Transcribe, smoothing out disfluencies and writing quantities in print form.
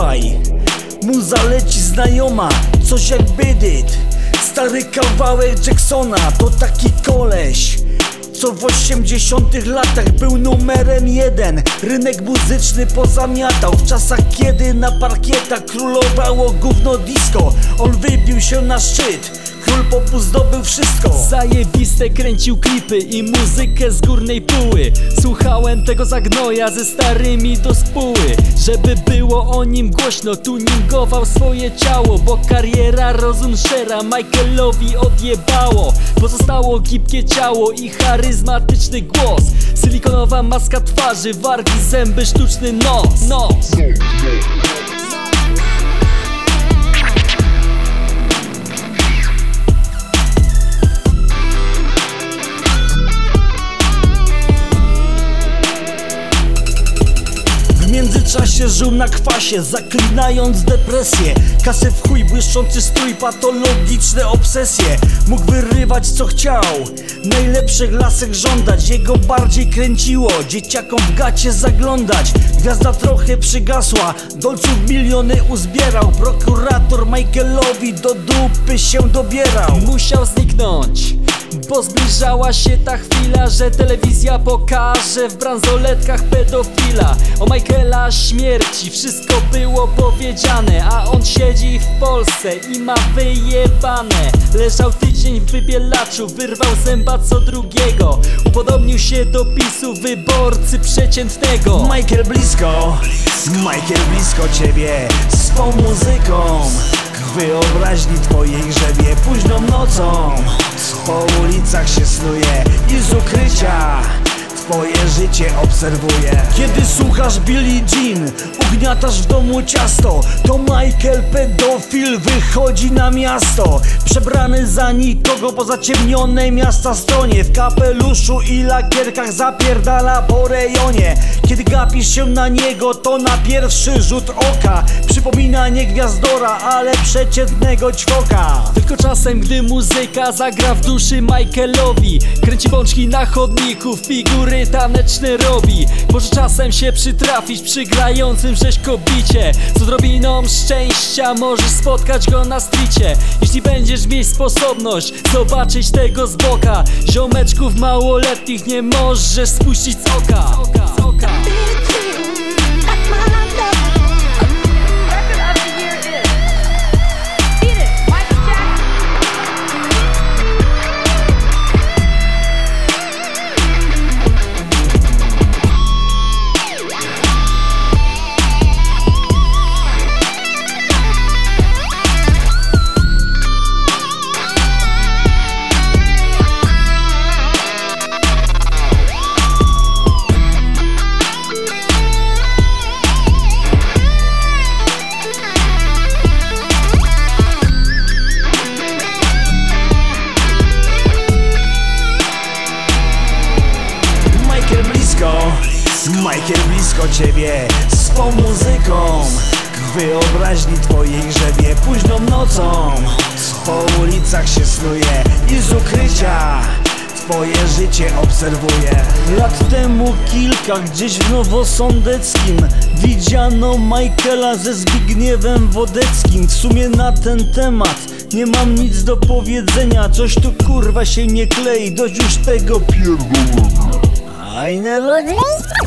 Słuchaj, muza leci znajoma, coś jak Beat It. Stary kawałek Jacksona, to taki koleś, co w 80 latach był numerem 1. Rynek muzyczny pozamiatał w czasach, kiedy na parkietach królowało gówno disco. On wybił się na szczyt, król popu zdobył wszystko. Zajebiste kręcił klipy i muzykę z górnej póły. Słuchałem tego zagnoja ze starymi do spóły. Żeby było o nim głośno, tuningował swoje ciało, bo kariera rozum szera Michaelowi odjebało. Pozostało gibkie ciało i charyzmatyczny głos, silikonowa maska twarzy, wargi, zęby, sztuczny nos. W międzyczasie żył na kwasie, zaklinając depresję. Kasy w chuj, błyszczący strój, patologiczne obsesje. Mógł wyrywać co chciał, najlepszych lasek żądać. Jego bardziej kręciło dzieciakom w gacie zaglądać. Gwiazda trochę przygasła, dolców miliony uzbierał. Prokurator Michaelowi do dupy się dobierał. Musiał zniknąć, bo zbliżała się ta chwila, że telewizja pokaże w bransoletkach pedofila. O Michaela śmierci wszystko było powiedziane, a on siedzi w Polsce i ma wyjebane. Leżał tydzień w wybielaczu, wyrwał zęba co drugiego. Upodobnił się do PiS-u, wyborcy przeciętnego. Michael blisko ciebie swą muzyką. W wyobraźni twojej grzebie późną nocą. Po ulicach się snuje i z ukrycia twoje życie obserwuje. Kiedy słuchasz Billie Jean, ugniatasz w domu ciasto, to Michael pedofil wychodzi na miasto. Przebrany za nikogo po zaciemnionej miasta stronie, w kapeluszu i lakierkach zapierdala po rejonie. Kiedy gapisz się na niego, to na pierwszy rzut oka przypomina nie gwiazdora, ale przeciętnego ćwoka. Tylko czasem, gdy muzyka zagra w duszy Michaelowi, kręci bączki na chodniku, figury taneczne robi. Może czasem się przytrafić przy grającym rzeźkobicie. Z odrobiną szczęścia możesz spotkać go na stricie, jeśli będziesz mieć sposobność zobaczyć tego z boka. Ziomeczków małoletnich nie możesz spuścić z oka. Michael blisko ciebie swą muzyką. W wyobraźni twojej grzebie późną nocą. Po ulicach się snuje i z ukrycia twoje życie obserwuje. Lat temu kilka, gdzieś w Nowosądeckim, widziano Michaela ze Zbigniewem Wodeckim. W sumie na ten temat nie mam nic do powiedzenia. Coś tu kurwa się nie klei, dość już tego pierdolenia.